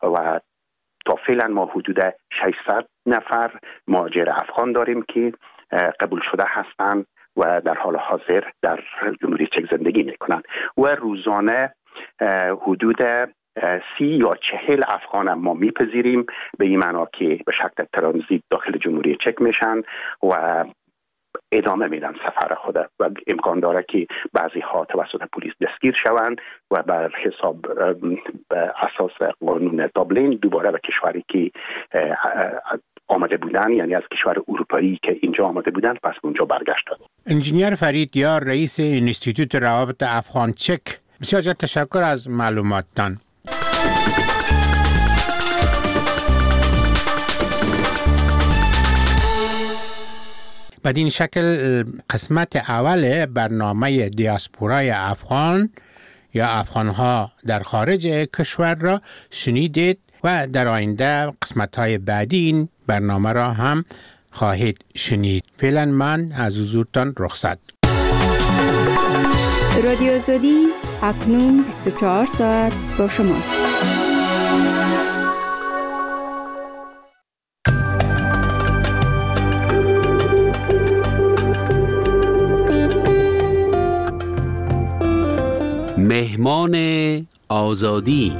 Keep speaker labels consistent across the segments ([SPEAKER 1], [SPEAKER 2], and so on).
[SPEAKER 1] و تا فعلا ما حدود 600 نفر مهاجر افغان داریم که قبول شده هستند و در حال حاضر در جمهوری چک زندگی میکنند و روزانه حدود 30 یا 40 افغان ما میپذیریم، به این معنا که به شکل ترانزیت داخل جمهوری چک میشن و ادامه میدن سفر خود و امکان داره که بعضی ها توسط پلیس دستگیر شوند و بر حساب اساس قانون دابلین دوباره به کشوری که آمده بودن، یعنی از کشور اروپایی که اینجا آمده بودن، پس اونجا برگشتند.
[SPEAKER 2] انجینیر فرید یار، رئیس انستیتوت روابط افغان چک، بسیار تشکر از معلوماتتان. بدین شکل قسمت اول برنامه دیاسپورای افغان یا افغانها در خارج کشور را شنیدید و در آینده قسمت‌های بعدی این برنامه را هم خواهید شنید. فعلا من از حضورتان رخصت.
[SPEAKER 3] رادیو آزادی اکنون 24 ساعت با شماست.
[SPEAKER 4] مهمان آزادی.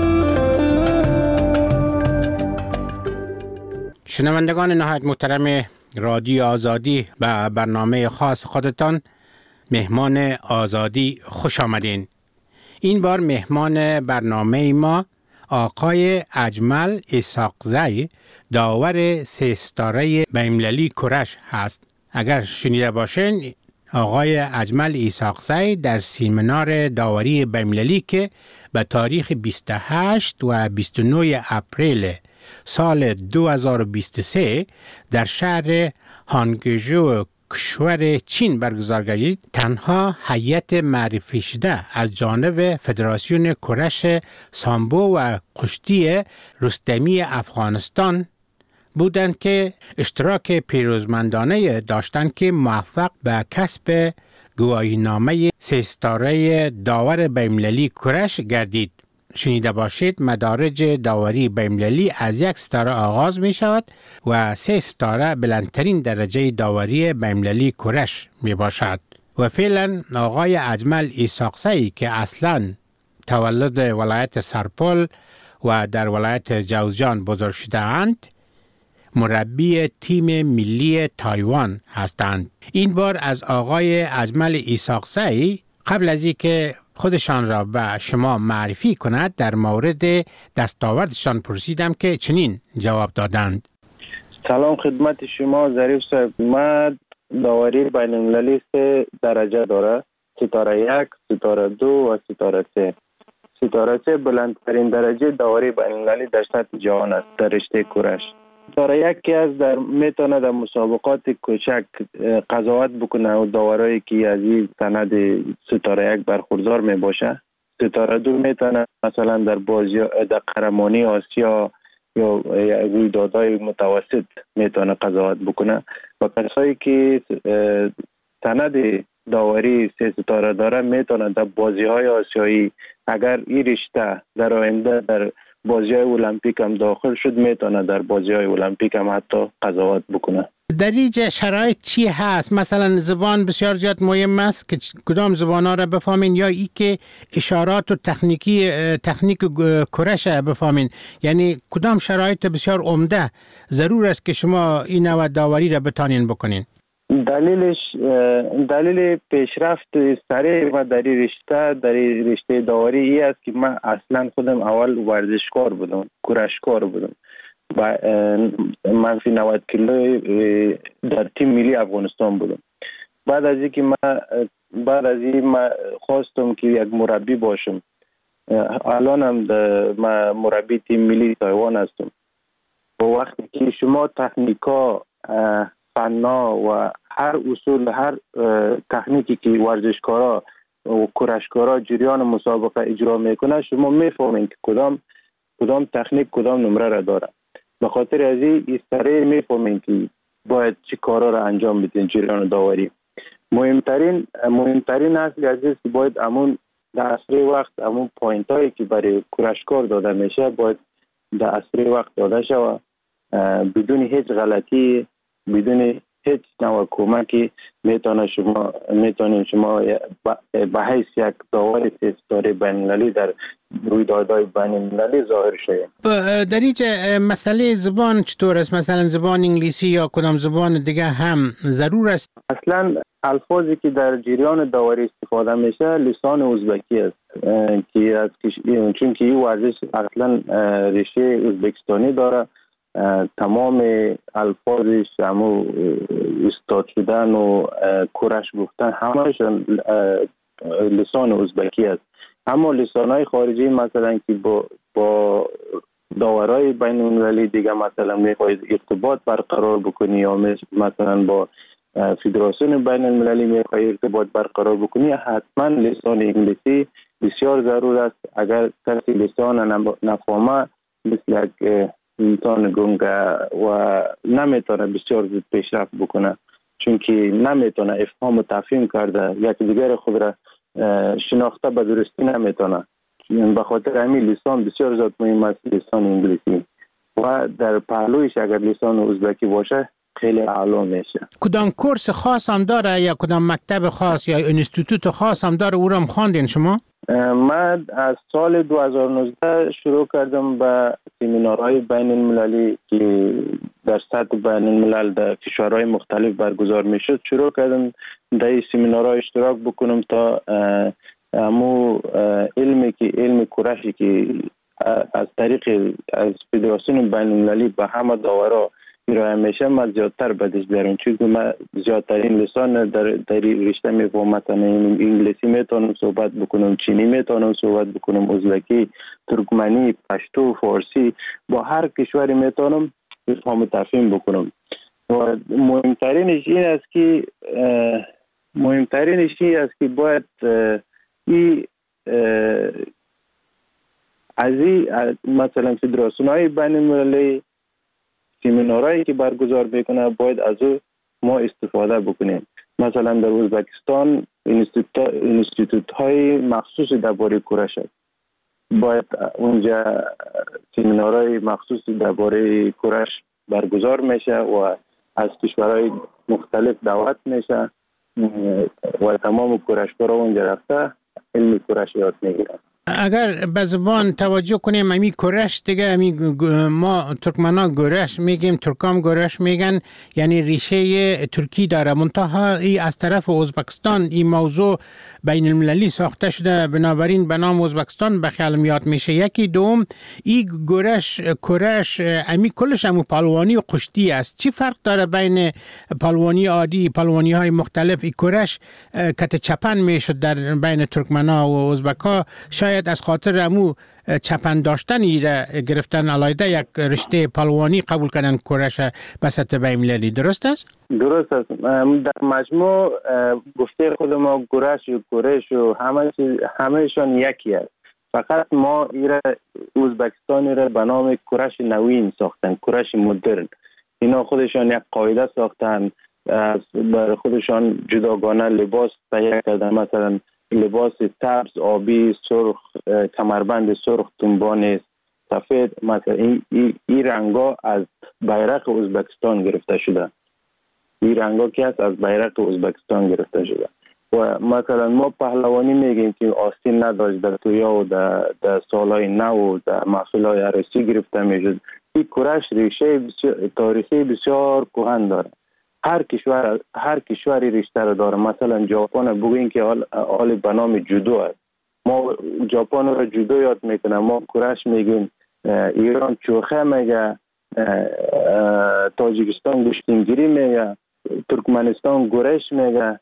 [SPEAKER 2] شنوندگان نهایت محترم رادیو آزادی، به برنامه خاص خودتان مهمان آزادی خوش آمدین. این بار مهمان برنامه ما آقای اجمل اسحاقزی، داور 3 ستاره بین‌المللی کرش هست. اگر شنیده باشین، آقای اجمل اسحاقزی در سیمینار داوری بین‌المللی که به تاریخ 28 و 29 اپریل سال 2023 در شهر هانگژو کشور چین برگزار گردید، تنها هیئت معرفی شده از جانب فدراسیون کرش سامبو و کشتی رستمی افغانستان بودند که اشتراک پیروزمندانه داشتند که موفق به کسب گواهینامه 3 ستاره داور بین‌المللی کرش گردید. شنیده باشید مدارج داوری بین‌المللی از 1 ستاره آغاز می شود و 3 ستاره بلندترین درجه داوری بین‌المللی کرش می باشد. و فعلا آقای اجمل اسحاقزی که اصلا تولد ولایت سرپل و در ولایت جوزجان بزرگ شده اند، مربی تیم ملی تایوان هستند. این بار از آقای اجمل اسحاقزی قبل از اینکه خودشان را به شما معرفی کند در مورد دستاوردشان پرسیدم که چنین جواب دادند.
[SPEAKER 5] سلام خدمت شما ظریف صاحب. من داوری بین‌المللی 3 درجه داره: ستاره 1، ستاره 2 و ستاره 3. ستاره 3 بلندترین درجه داوری بین‌المللی در سطح جهان است در رشته کرش. ستاره 1 که از میتونه در مسابقات کوچک قضاوت بکنه و داورایی که از این سند ستاره 1 برخوردار می باشه. ستاره 2 میتونه مثلا در بازی در قهرمانی آسیا یا رویدادهای متوسط میتونه قضاوت بکنه و کسایی که سند داوری 3 ستاره داره میتونه در بازی‌های آسیایی، اگر این رشته در آینده در بازی‌های المپیک هم داخل شد، میتونه در بازی‌های المپیک هم حتی قضاوت بکنه.
[SPEAKER 2] در اینجا شرایط چی هست؟ مثلا زبان بسیار زیاد مهم است که کدام زبان‌ها را بفهمین یا ای که اشارات و تکنیک کرش بفهمین؟ یعنی کدام شرایط بسیار عمده ضرور است که شما این نوع داوری را بتانین بکنین؟
[SPEAKER 5] دلیل پیشرفت سریع و در رشته داوری ای است که من اصلا خودم اول ورزشکار بودم، کرشکار بودم و من فی 90 کیلو در تیم ملی افغانستان بودم. بعد از این من خواستم که یک مربی باشم. الانم من مربی تیم ملی تایوان هستم. و وقتی که شما تکنیکا، فنا و هر اصول، هر تکنیکی که ورزشکارا و کرشکارا جریان مسابقه اجرا میکنه، شما میفهمین که کدام تکنیک کدام نمره را داره. به خاطر از این سریع میفهمین که باید چی کارا را انجام بدین جریان داوری. مهمترین اصل از این که باید امون در اسرع وقت امون پوینت هایی که برای کرشکار داده میشه باید در اسرع وقت داده شود بدون هیچ غلطی، بدون هیچ نوع کمکی میتونیم شما به حیث یک داور ستاره بین‌المللی در رویدادهای بین‌المللی ظاهر شوید.
[SPEAKER 2] در اینجا مسئله زبان چطور است؟ مثلا زبان انگلیسی یا کدام زبان دیگه هم ضرور است؟
[SPEAKER 5] اصلا الفاظی که در جریان داوری استفاده میشه لسان ازبکی است که از چون که این ورزش اصلا ریشه ازبکستانی داره. تمام الفاظش همو استاد شدن و کورش گفتن همهش لسان ازبکی است. اما لسانهای خارجی مثلا که با داورای بین المللی دیگه مثلا میخواید ارتباط برقرار بکنی یا مثلا با فدراسیون بین المللی میخواید ارتباط برقرار بکنی، حتما لسان انگلیسی بسیار ضرور است. اگر کسی لسان نفهمه مثل یک انسان گنگه و نمیتونه بسیار زود پیشرفت بکنه، چون که نمیتونه افهام و تفهیم کرده یک دیگر خود را شناخته به درستی نمیتونه. به خاطر همین لسان بسیار زیاد مهم است، لسان انگلیسی، و در پهلویش اگر لسان ازبکی باشه خیلی اعلا میشه.
[SPEAKER 2] کدام کورس خاص هم داره یا کدام مکتب خاص یا انستیتوت خاص هم داره او را هم خواندین شما؟
[SPEAKER 5] من از سال 2019 شروع کردم به سمینارهای بین المللی که در سطح بین الملل در کشورهای مختلف برگزار می شد. شروع کردم در این سمینارها اشتراک بکنم تا همو علم کورشی که از طریق از فدراسیون بین المللی به همه داورا ارائه میشه من زیادتر بدش بیارم، چون من زیادترین لسان در رشته میفهمم. مثلا انگلیسی میتونم صحبت بکنم، چینی میتونم صحبت بکنم، ازبکی، ترکمنی، پشتو، فارسی، با هر کشوری میتونم افهام و تفهیم بکنم. و مهمترینش این است که باید از مثلا فدراسیون های بین المللی سمینارهایی که برگزار میکنه باید از او ما استفاده بکنیم. مثلا در ازبکستان انستیتوت های مخصوص درباره کورش است، باید اونجا سمینارهای مخصوص درباره کورش برگزار میشه و از کشورهای مختلف دعوت میشه و تمام کورشگرها اونجا رفته علم کورش یاد میگیرن.
[SPEAKER 2] اگر به زبان توجه کنیم امی کورش دیگه ما ترکمنا گورش میگیم، ترکام گورش میگن، یعنی ریشه ترکی داره. منتها ای از طرف ازبکستان این موضوع بین المللی ساخته شده، بنابراین به نام ازبکستان به خیال میاد میشه. یکی دوم ای گورش کورش امی کلش همو پالوانی و قشتی است. چی فرق داره بین پالوانی عادی پالوانی های مختلف؟ ای کورش کت چپن میشد در بین ترکمنا و ازبکا، شاید از خاطر امو چپن داشتنی را گرفتن علایده یک رشته پالوانی قبول کردن کورش به سطح بین المللی. درست است؟
[SPEAKER 5] درست است. در مجموع گفته خود ما گورش و کورش و همهشان یکی است. فقط ما ازبکستانی را به نام کورش نوین ساختن، کورش مدرن. اینا خودشان یک قاعده ساختن، برای خودشان جداگانه لباس تهیه کردن، مثلا لباس سبز، آبی، سرخ، کمربند سرخ، تنبان سفید. مثلا این رنگا از بیرق ازبکستان گرفته شده. این رنگا که از بیرق ازبکستان گرفته شده. و مثلا ما پهلوانی میگیم که آستین نداشت، در تویا و در سالهای نو و در محفلهای عروسی گرفته میشد. این کورش ریشه تاریخی بسیار کهن داره. هر کشوری رشته را داره. مثلا ژاپن بگوین که حال به نام جودو است، ما ژاپن را جودو یاد میکنه، ما کورش میگیم. ایران چوخه میگه، تاجیکستان گوشتینگیری میگه، ترکمنستان گورش میگه،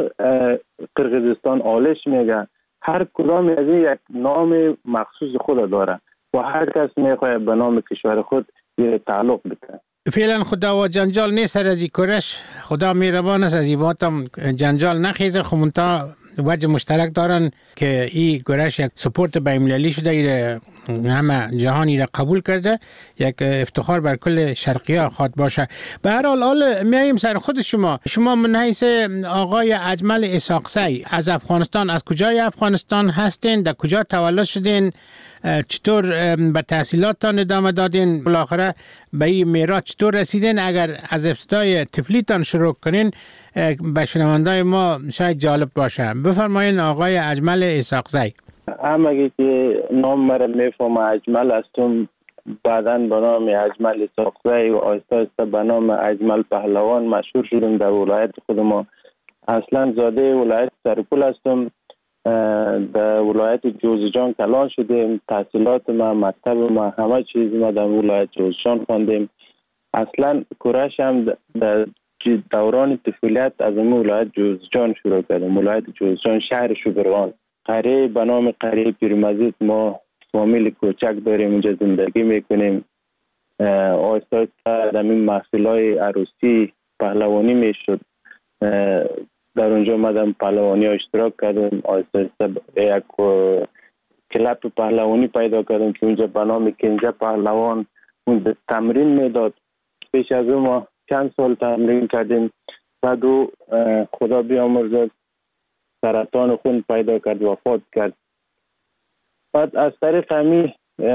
[SPEAKER 5] قرقیزستان آلش میگه. هر کدام از این یک نام مخصوص خود داره و هر کس میخواد به نام کشور خود یه تعلق بده.
[SPEAKER 2] فعلا خدا و جنجال نیست سر از این کورش، خدا مهربان است از این باتم جنجال نخیزه. خمونتا وجه مشترک دارن که این کورش یک سپورت بین المللی شده، همه جهانی را قبول کرده، یک افتخار بر کل شرقی‌ها خواد باشه. به هر حال میایم سر خود شما من حیث آقای اجمل اسحاقزی از افغانستان، از کجای افغانستان هستین؟ در کجا تولد شدین؟ چطور به تحصیلاتتان ادامه دادین؟ بالاخره به این میراث چطور رسیدین؟ اگر از ابتدای طفلیتان شروع کنین به شنوندای ما شاید جالب باشه. بفرمایین آقای اجمل اسحاقزی.
[SPEAKER 5] همگی که نام مرا میفهم اجمل هستم، بعداً به نام اجمل اسحاقزی و آهسته آهسته به نام اجمل پهلوان مشهور شدم در ولایت خود ما. اصلا زاده ولایت سرپول هستم، در ولایت جوزجان کلان شدیم. تحصیلات ما، مکتب ما، همه چیز ما در ولایت جوزجان خواندیم. اصلا کورش هم در دوران طفولیت از ولایت جوزجان شروع کردیم. ولایت جوزجان شهر شبرغان، قریه به نام قریه پیرمزید. ما فامیل کوچک داریم، اونجا زندگی میکنیم. آهسته آهسته در این محفل‌های عروسی پهلوانی میشد، در اونجا مدام پهلوانی ها اشتراک کردیم. آهسته آهسته یک کلاب پهلوانی پیدا کردیم که اونجا به نام کنجه پهلوان اون تمرین میداد. پیش از اون ما چند سال تمرین کردیم. بعد او خدا بیامرزد سرطان خون پیدا کرد، وفات کرد. بعد از طریق همی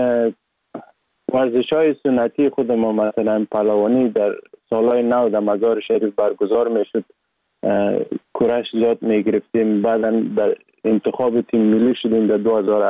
[SPEAKER 5] ورزش های سنتی خود ما، مثلا پهلوانی در سالهای 90 در مزار شریف برگزار میشد، کورش زیاد میگرفتیم. بعدا در انتخاب تیم ملی شدیم. در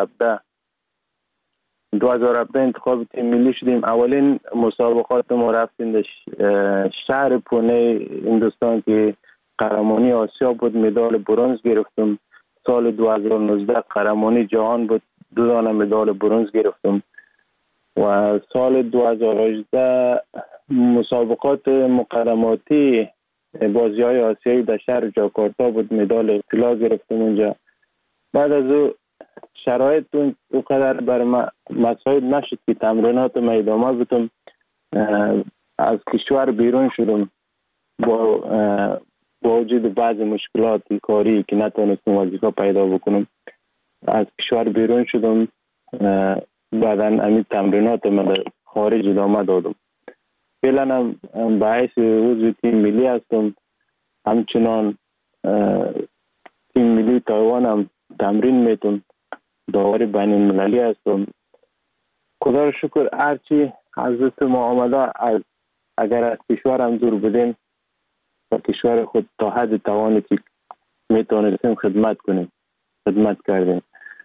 [SPEAKER 5] 2017 انتخاب تیم ملی شدیم. اولین مسابقات ما رفتیم در شهر پونه هندوستان که قهرمانی آسیا بود، مدال برنز گرفتم. سال 2019 قهرمانی جهان بود، 2 دانه مدال برنز گرفتم. و سال 2018 مسابقات مقدماتی بازی‌های آسیایی در شهر جاکارتا بود، مدال طلا گرفتم اونجا. بعد از او شرایط اونقدر بر من مساعد نشد که تمرینات ما ادامه بدم. از کشور بیرون شدم با وجود بعض مشکلات کاری که نتونستم وظیفه پیدا بکنم. از کشور بیرون شدم. بعدا همین تمرینات ما در خارج ادامه دادم. فعلا هم به حیث عضو تیم ملی هستم. همچنان تیم ملی تایوان هم تمرین میتونم. داور بین المللی هستم. خدا رو شکر هرچی حضرت ما آمده، اگر از کشور هم دور بدیم و کشور خود تا حد توانی که میتونستیم خدمت کنیم، خدمت کردیم.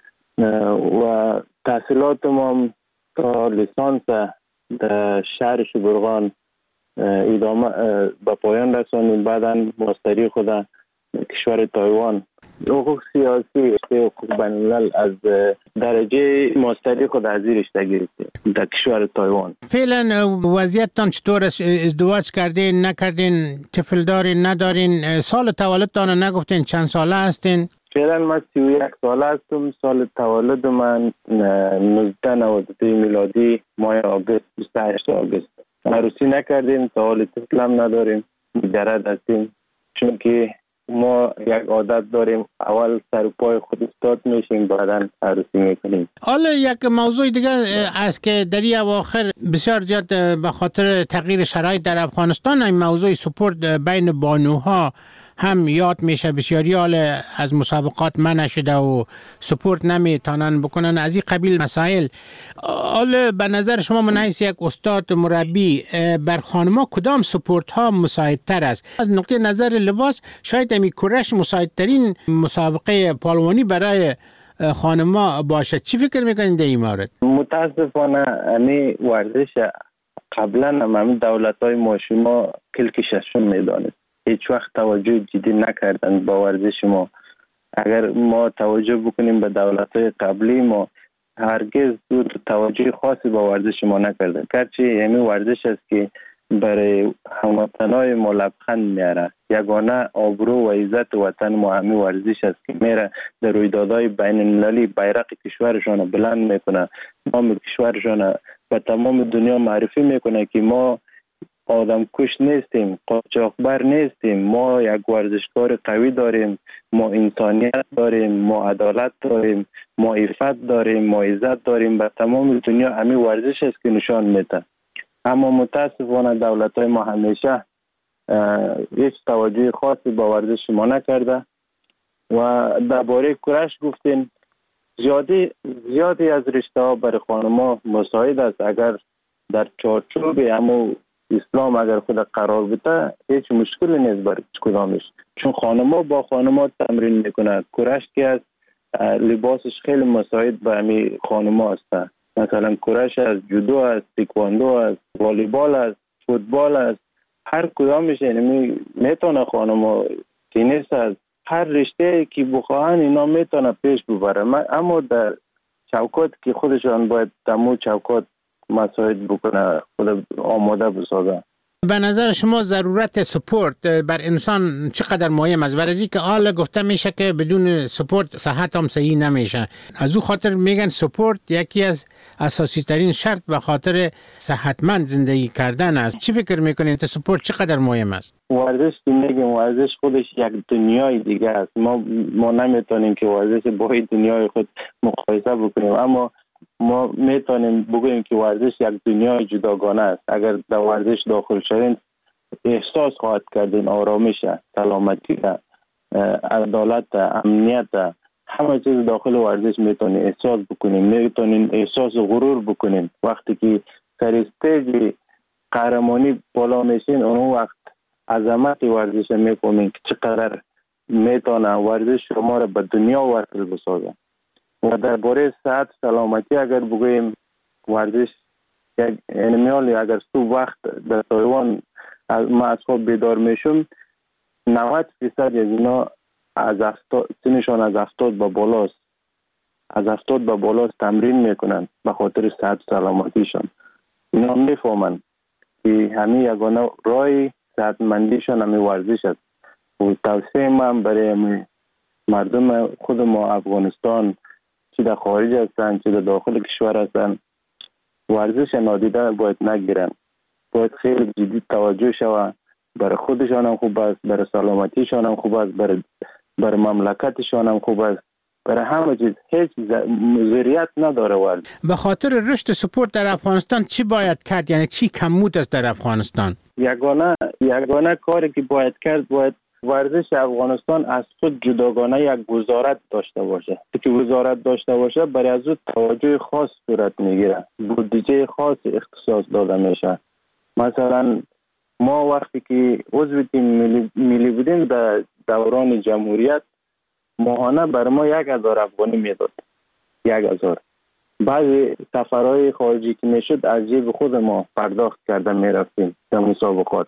[SPEAKER 5] و تحصیلات ما تا لیسانس در شهر شبرغان ادامه به پایان رسانیم. بعدا ماستری خود کشور تایوان، حقوق سیاسی، حقوق بین الملل، از درجه ماستری خود از زیر رشته گرفتیم در کشور تایوان.
[SPEAKER 2] فعلا وضعیتتان چطور است؟ ازدواج کردین نکردین؟ طفل دارین ندارین؟ سال تولدتان نگفتین چند ساله هستین؟
[SPEAKER 5] فعلا من 31 ساله هستم. سال تولد من 1992 میلادی ماه آگوست، 28 آگوست. عروسی نکردیم، تا حال طفلم نداریم، مجرد هستیم. چون که ما یک عادت داریم، اول سر و پای خود استاد میشیم، بعدا عروسی میکنیم.
[SPEAKER 2] حالا یک موضوع دیگه است که در این اواخر بسیار زیاد به خاطر تغییر شرایط در افغانستان این موضوع سپورت بین بانوها هم یاد میشه. بسیاری حال از مسابقات منع شده و سپورت نمیتونن بکنن، از این قبیل مسائل. حالا به نظر شما من حیث یک استاد مربی بر خانما کدام سپورت ها مساعدتر است؟ از نقطه نظر لباس شاید امی کورش مساعدترین مسابقه پالوانی برای خانما باشه. چی فکر میکنید در این مورد؟
[SPEAKER 5] متاسفانه امی ورزش قبلا هم دولت‌های ماشوما کلکششون میدانست، هیچ وقت توجه جدی نکردن با ورزش ما. اگر ما توجه بکنیم به دولت‌های قبلی، ما هرگز توجه خاصی با ورزش ما نکردن. گرچه همین ورزش است که برای هموطنای ما لبخند میاره. یگانه آبرو و عزت وطن ما همین ورزش است که میره در رویدادهای بین المللی بیرق کشورشان بلند میکنه، نام کشورشان به تمام دنیا معرفی میکنه که ما آدم کش نیستیم، قاچاقبر نیستیم. ما یک ورزشکار قوی داریم، ما انسانیت داریم، ما عدالت داریم، ما عفت داریم، ما عزت داریم. به تمام دنیا همین ورزش است که نشان میده. اما متاسفانه دولت‌های ما همیشه هیچ توجه خاصی به ورزش ما نکرده و درباره کورش گفتین. زیادی از رشته ها برای خانم‌ها مساعد است. اگر در چارچوب همون اسلام اگر خود قرار بده هیچ مشکلی نیست برای کدامش، چون خانم‌ها با خانم‌ها تمرین میکنند. کورش که از لباسش خیلی مساعد به همین خانم‌ها است. مثلا کورش از جودو است، تکواندو است، والیبال است، فوتبال است. هر کدامش یعنی میتونه خانم‌ها، تنیس است، هر رشته که بخواهن اینا میتونه پیش ببره. اما در چوکات که خودشان باید دمو چوکات مساعد بکنه، خود آماده بسازه.
[SPEAKER 2] به نظر شما ضرورت سپورت بر انسان چقدر مهم است؟ برای که حالا گفته میشه که بدون سپورت صحت هم صحیح نمیشه. از او خاطر میگن سپورت یکی از اساسی ترین شرط به خاطر صحتمند زندگی کردن است. چی فکر میکنین که سپورت چقدر مهم است؟
[SPEAKER 5] ورزش که میگیم ورزش خودش یک دنیای دیگه است. ما نمیتونیم که ورزش با دنیای خود مقایسه بکنیم، اما ما میتونیم بگوییم که ورزش یک دنیای جداگانه است. اگر در ورزش داخل شدین احساس خواهد کردین آرامش، سلامتی، عدالت، امنیت، همه چیز داخل ورزش میتونین احساس بکنین. میتونین احساس غرور بکنین. وقتی که سر استیج قهرمانی بالا میشین اون وقت عظمت ورزش میفهمین که چقدر میتونه ورزش شما را به دنیا وصل بسازه. و درباره صحت سلامتی اگر بگوییم ورزش یعنی اگر صبح وقت در تایوان ما از خواب بیدار میشم 90% از اینا سنشان از 70 به بالاست. از 70 به بالاست تمرین میکنن به خاطر صحت سلامتیشان. اینا میفهمن که همین یگانه راه صحتمندیشان همین ورزش است. و توصیه من برای مردم خود ما افغانستان، چی در خارج هستن چی در داخل کشور هستن، ورزش نادیده باید نگیرن. باید خیلی جدی توجه شود. برای خودشان هم خوب است، برای سلامتیشان هم خوب است، برای مملکتشان هم خوب است، برای همه چیز. هیچ ضرریت نداره ورزش.
[SPEAKER 2] به خاطر رشد سپورت در افغانستان چی باید کرد؟ یعنی چی کمبود است در افغانستان؟
[SPEAKER 5] یگانه کاری که باید کرد، باید ورزش افغانستان از خود جداگانه یک وزارت داشته باشه. که وزارت داشته باشه برای از او توجه خاص صورت میگیره، بودجه خاص اختصاص داده میشه. مثلا ما وقتی که عضو تیم ملی بودیم در دوران جمهوریت ماهانه بر ما 1000 افغانی میداد. 1000. بعضی سفرهای خارجی که میشد از جیب خود ما پرداخت کرده میرفتیم در مسابقات.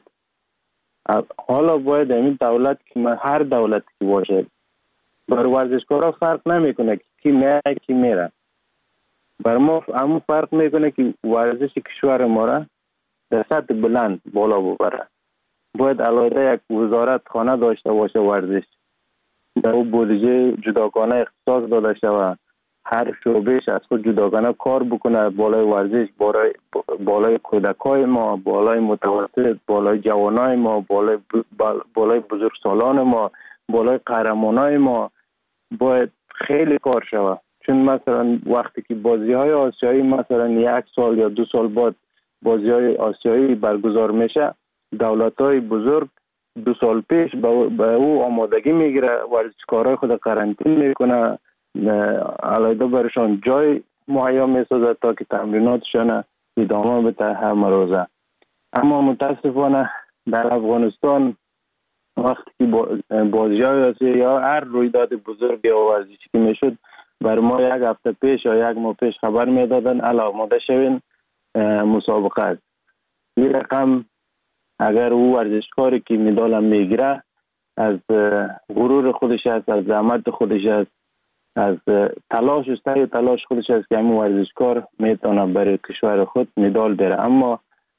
[SPEAKER 5] حالا باید این دولت که هر دولت که باشه بر ورزشکارا فرق نمیکنه کی میره کی میره. بر ما همون فرق میکنه که ورزش کشور ما را در سطح بلند بالا ببره. باید علاوه یک وزارت خانه داشته باشه ورزش. در او بودجه جداگانه اختصاص داده شود. هر شعبهش از خود جداگانه کار بکنه بالای ورزش، بالای کودکای ما، بالای متوسط، بالای جوانای ما، بالای بزرگسالان ما، بالای قهرمانای ما باید خیلی کار شود. چون مثلا وقتی که بازی‌های آسیایی مثلا 1 سال یا 2 سال بعد بازی‌های آسیایی برگزار میشه، دولت‌های بزرگ 2 سال پیش به او آمادگی میگیره، ورزشکارای خود قرنطینه میکنه، علیده برشان جای مهیا میسازه تا که تمریناتشان ادامه بده همه روزه. اما متاسفانه در افغانستان وقتی که بازی‌های آسیایی یا هر رویداد بزرگ یا ورزشی که میشد بر ما 1 هفته پیش یا 1 ماه پیش خبر میدادن الا آماده شوین مسابقه است. این رقم اگر او ورزشکاری که مدال میگیره از غرور خودش است، از زحمت خودش است، از تلاش خودش است که همین ورزشکار میتونه برای کشور خود مدال بره. اما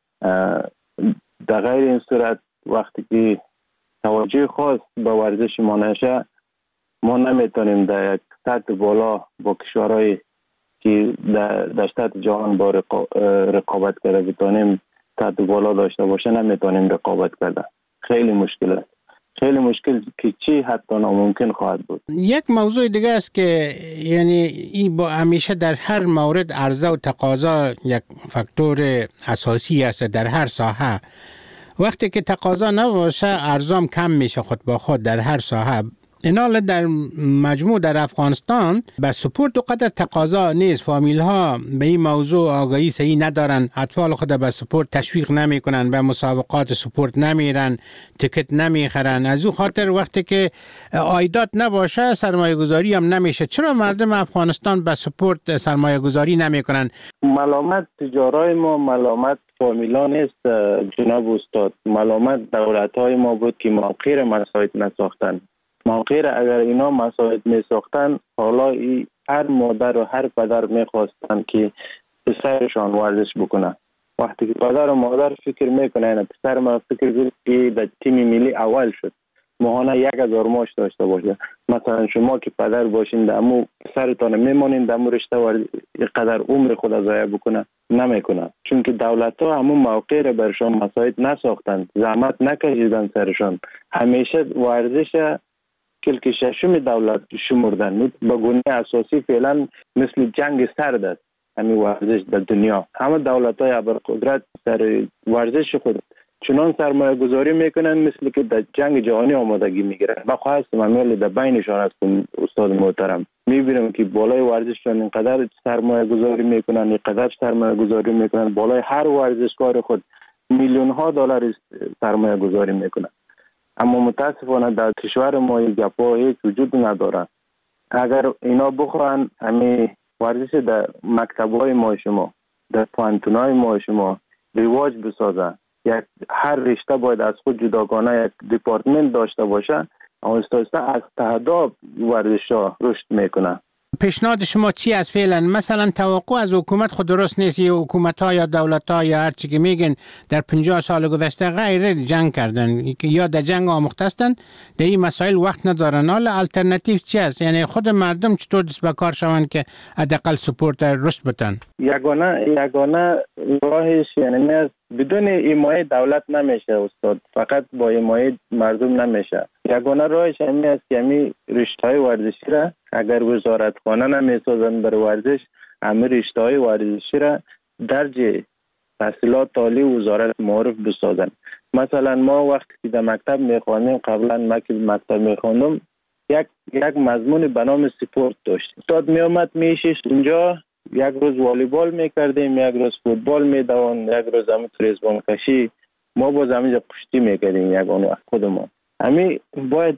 [SPEAKER 5] در غیر این صورت وقتی که توجه خاص به ورزش ما نشه ما نمیتونیم در یک سطح بالا با کشورهای که در سطح جهان با رقابت کرده بتونیم سطح بالا داشته باشه نمیتونیم رقابت کردن. خیلی مشکل است. خیلی مشکل که چی حتی ناممکن خواهد بود.
[SPEAKER 2] یک موضوع دیگه است که یعنی این با همیشه در هر مورد عرضه و تقاضا یک فاکتور اساسی است در هر ساحه. وقتی که تقاضا نباشه ارزام کم میشه خود با خود در هر ساحه. اینال در مجموع در افغانستان به سپورت قدر تقاضا نیست. فامیل ها به این موضوع آگاهی صحیح ندارن، اطفال خود به سپورت تشویق نمیکنن، به مسابقات سپورت نمیرن، تیکت نمیخرن. از او خاطر وقتی که عایدات نباشه سرمایه گذاری هم نمیشه. چرا مردم افغانستان به سپورت سرمایه گذاری نمیکنن؟
[SPEAKER 5] ملامت تجارای ما، ملامت فامیلا نیست جناب استاد. ملامت دولت های ما بود که موقعی مساعد نساختن. موقعی اگر اینا مساعد می ساختن حالا هر مادر و هر پدر می خواستن که پسرشان ورزش بکنه. وقتی که پدر و مادر فکر میکنن پسر ما فکر کنه که در تیم ملی اول شد ماهانه 1000 ماش داشته باشه. مثلا شما که پدر باشین دمو پسرتان میمونین دمو رشته ورزش قدر عمر خود ضایع بکنه نمیکنه. چون که دولت ها همون موقع را برشان مساعد نساختن، زحمت نکشیدن سرشان. همیشه ورزش کلک ششم دولت شمردن. به گونه اساسی فعلا مثل جنگ سرد است همین ورزش در دنیا. همه دولت های ابرقدرت سر ورزش خود چنان سرمایه گذاری میکنن مثل که در جنگ جهانی آمادگی میگیرن. من خواستم امیال در بینشان هستم استاد محترم. میبینم که بالای ورزششان اینقدر سرمایه گذاری میکنن، اینقدر سرمایه گذاری میکنن، بالای هر ورزشکار خود میلیون ها دلار سرمایه گذاری میکنن. اما متاسفانه در کشور ما این گپا هیچ وجود ندارن. اگر اینا بخواهن همین ورزش در مکتب‌های ما شما، در پوهنتون‌های ما شما رواج بسازن، یک هر رشته باید از خود جداگانه یک دیپارتمنت داشته باشه، آهسته از تهداب ورزش‌ها رشد میکنه.
[SPEAKER 2] پیشنهاد شما چی است فعلا؟ مثلا توقع از حکومت خود درست نیست. یا حکومت ها یا دولت ها یا هر چی که میگن در 50 سال گذشته غیر جنگ کردن یا در جنگ آموخته هستند، در این مسائل وقت ندارن. حالا الटरनेटिव چی است؟ یعنی خود مردم چطور دست به کار شوند که حداقل سپورت رشد بدن؟
[SPEAKER 5] یگانه راهش یعنی بدون حمایت دولت نمیشه استاد، فقط با حمایت مردم نمیشه. یگانه راهش همین است که همین رشته‌های ورزشی را اگر وزارتخانه نمیسازن بر ورزش، همین رشته‌های ورزشی را درج تحصیلات عالی وزارت معرف بسازن. مثلا ما وقتی که در مکتب میخوانیم، قبلا مکتب میخوندم، یک مضمون به نام سپورت داشت. استاد میومد میشیش اونجا، یک روز والیبال میکردیم، یک روز فوتبال میدوان، یک روز هم تریزبان کشی، ما باز همینجا کشتی میکردیم یک آن وقت خودمون. همین باید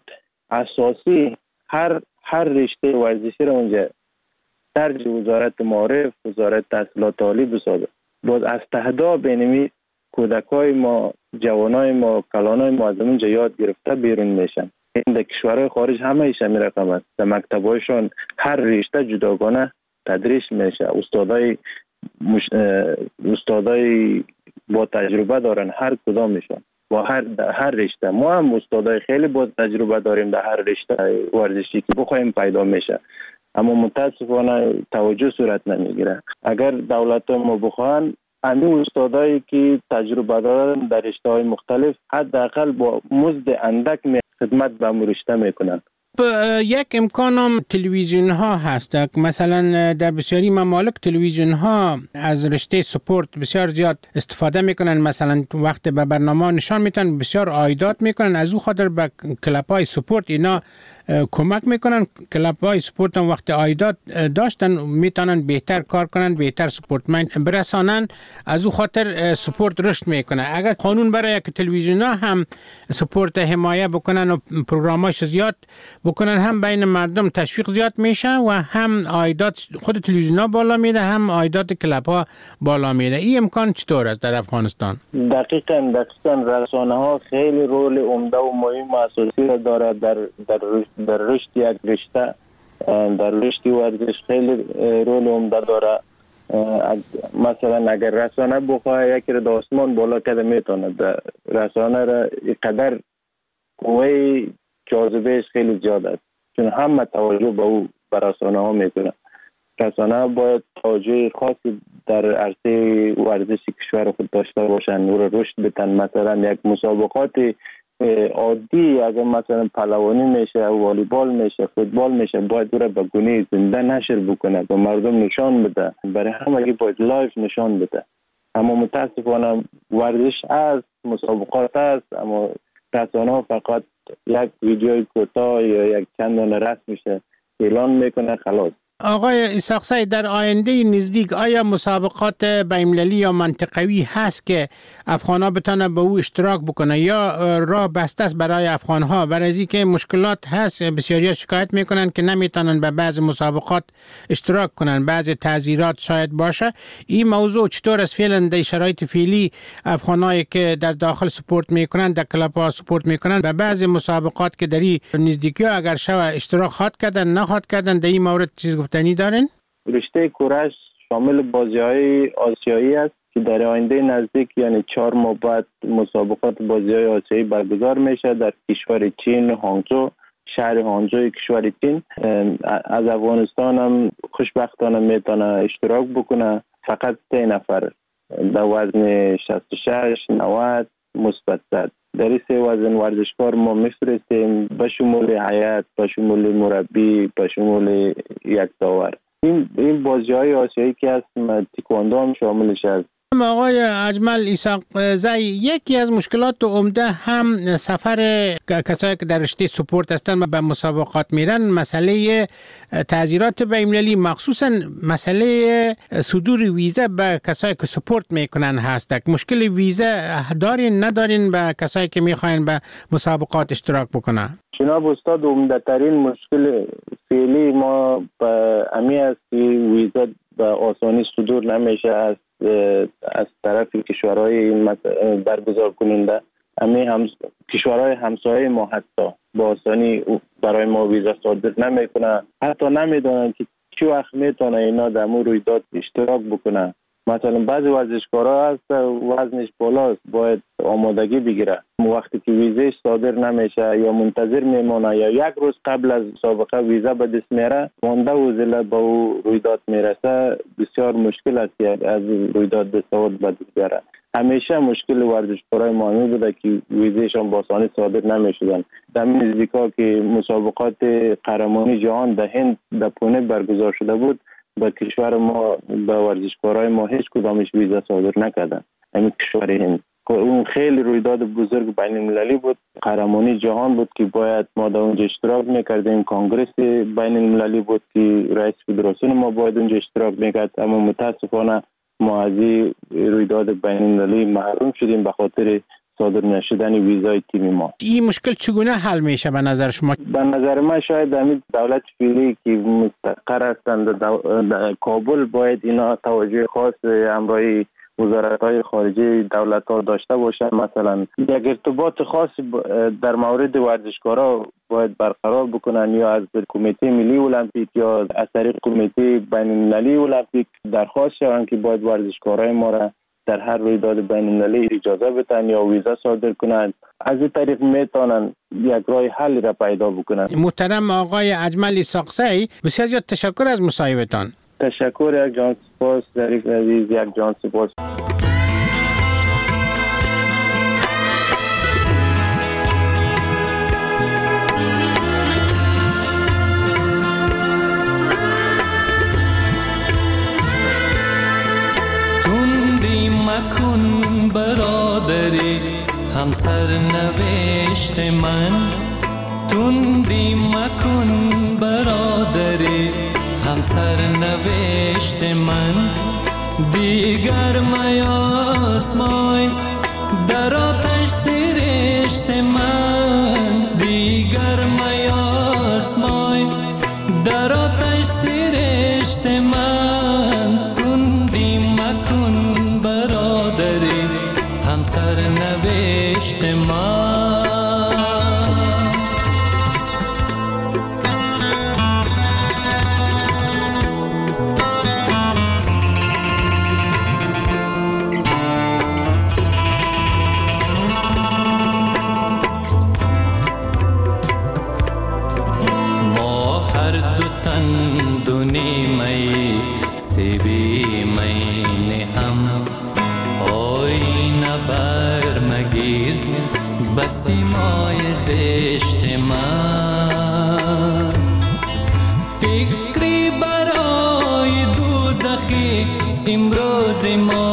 [SPEAKER 5] اساسی هر رشته ورزشی را اونجا درج وزارت معارف، وزارت تحصیلات عالی بسازه. باز از تهدا بینمی کودکای ما، جوانای ما، کلانای ما از اونجا یاد گرفته بیرون میشن. این در کشورهای خارج همه ایش همین رقم است. در مکتبایشان هر رشته جداگانه تدریس میشه. استادای با تجربه دارن هر کدامشون با هر رشته. ما هم استادای خیلی با تجربه داریم در هر رشته ورزشی که بخوایم پیدا میشه، اما متاسفانه توجه صورت نمیگیره. اگر دولت ما بخوان همین استادایی که تجربه دارن در رشته‌های مختلف حداقل با مزد اندک خدمت به رشته میکنن.
[SPEAKER 2] یک امکان هم تلویزیون ها هست. مثلا در بسیاری ممالک تلویزیون ها از رشته سپورت بسیار زیاد استفاده میکنن. مثلا وقت به برنامه نشان میتن بسیار عایدات میکنن. از او خاطر به کلاب های سپورت اینا کمک میکنن. کلاب های سپورت هم وقت عایدات داشتن میتونن بهتر کار کنن، بهتر سپورتمن برسانن. از او خاطر سپورت رشد میکنه. اگر قانون برای که تلویزیون ها هم سپورت حمایه بکنن و پروگراماش زیاد بکنن، هم بین مردم تشویق زیاد میشه و هم عایدات خود تلویزیون ها بالا میره، هم عایدات کلاب ها بالا میره. این امکان چطور است در افغانستان؟
[SPEAKER 5] دقیقاً رسانه ها خیلی رول عمده و مهم و اساسی را داره در رشد یک رشته. در رشد ورزش خیلی رول عمده داره. مثلا اگر رسانه بخواه یکی را در آسمان بالا کده میتونه، رسانه را اینقدر قوه جاذبهش خیلی زیاد است، چون همه توجه به او بر رسانه ها میکنه. رسانه ها باید توجه خاصی در عرصه ورزش کشور خود داشته باشن و رشد بدن. مثلا یک مسابقات عادی اگر مثلا پهلوانی میشه، والیبال میشه، فوتبال میشه، باید او به گونه زنده نشر بکنه، به مردم نشان بده، برای همه باید لایف نشان بده. اما متاسفانه ورزش است، مسابقات است، اما رسانه‌ها فقط یک ویدیوی کوتاه یا یک چند دانه رسم میشه اعلان میکنه خلاص.
[SPEAKER 2] آقای اسحاق سعید، در آینده نزدیک آیا مسابقات بین‌المللی یا منطقوی هست که افغان‌ها بتونن به او اشتراک بکنه یا راه بسته است برای افغان‌ها؟ برای از اینکه مشکلات هست، بسیاری شکایت میکنن که نمیتونن به بعض مسابقات اشتراک کنن، بعض تعذیرات شاید باشه. این موضوع چطور است فعلا در شرایط فعلی افغانایی که در داخل سپورت میکنن، در کلاب‌ها سپورت میکنن، به بعض مسابقات که در این نزدیکی اگر شوه اشتراک خواد کردن نخواد کردن، در این مورد چیز گفتنی دارین؟
[SPEAKER 5] رشته کورش شامل بازی‌های آسیایی است که در آینده نزدیک یعنی 4 ماه بعد مسابقات بازی‌های آسیایی برگزار میشه در کشور چین، هانگزو، شهر هانگزو کشور چین. از افغانستان هم خوشبختانه میتونه اشتراک بکنه، فقط 3 نفر در وزن 66 90 مثبت 100 در این 3 وزن ورزشکار ما میفرستیم، به شمول هیئت، به شمول مربی، به شمول یک داور. این بازی‌های آسیایی که هست تکواندو هم شاملش است.
[SPEAKER 2] آقای اجمل اسحاق زی، یکی از مشکلات عمده هم سفر کسایی که در رشته سپورت هستن و به مسابقات میرن، مسئله تعذیرات بین‌المللی، مخصوصا مسئله صدور ویزا به کسایی که سپورت میکنن هست. مشکل ویزا دارین ندارین به کسایی که میخواین به مسابقات اشتراک بکنن؟
[SPEAKER 5] جناب استاد، عمده ترین مشکل فعلی ما به امی است که ویزا به آسانی صدور نمیشه از طرف کشورهای برگزار کننده. کشورهای همسایه ما حتی با آسانی برای ما ویزا صادر نمیکنه، حتی نمیدونن که چی وقت میتونه اینا در مورد رویداد اشتراک بکنه. مثلا بعضی ورزشکارا هست وزنش بالاست، باید آمادگی بگیره، وقتی که ویزاش صادر نمیشه یا منتظر میمونه یا یک روز قبل از مسابقه ویزا به دست میره، مانده و زله به او رویداد میرسه، بسیار مشکل است که از رویداد دستاورد به دست بیاره. همیشه مشکل ورزشکارای ما بوده که ویزاشون با آسانی صادر نمیشدن. در نزدیکا که مسابقات قهرمانی جهان در هند در پونه برگزار شده بود، به کشور ما به ورزشکارای ما هیچ کدامش ویزا صادر نکردن. همین کشور هند، اون خیلی رویداد بزرگ بین المللی بود، قهرمانی جهان بود که باید ما در اونجا اشتراک میکردیم. کنگرس بین المللی بود که رئیس فدراسیون ما باید اونجا اشتراک میکرد، اما متاسفانه ما از رویداد بین المللی محروم شدیم به خاطر صادر نشدن ویزای تیم ما.
[SPEAKER 2] این مشکل چگونه حل میشه به نظر شما؟
[SPEAKER 5] به نظر من شاید همین دولت فعلی که مستقر هستند در کابل باید اینا توجه خاص همراهی وزارت‌های خارجه دولت‌ها داشته باشند. مثلا یک ارتباط خاص در مورد ورزشکارا باید برقرار بکنن، یا از کمیته ملی المپیک یا از طریق کمیته بین‌المللی المپیک درخواست شوند که باید ورزشکارای ما را در هر رویداد بین‌المللی اجازه بدن یا ویزا صادر کنند. از این طریق میتونن یک راه حل را پیدا بکنن.
[SPEAKER 2] محترم آقای اجمل اسحاق زی، بسیار زیاد تشکر از مصاحبتان.
[SPEAKER 5] تشکر، یک جان سپاس. ظریف عزیز، یک جان سپاس.
[SPEAKER 6] تندی مکن برادری همسر نوشت من، تندی مکن برادری همسر نوشت من، دیگر میاسمای در آتش سرشت من، دیگر میاسمای در آتش سرشت من، تندی مکن برادری همسر نوشت من. دونی می سیبی می بسیمای زشت من. فکری برای دوزخی امروز ما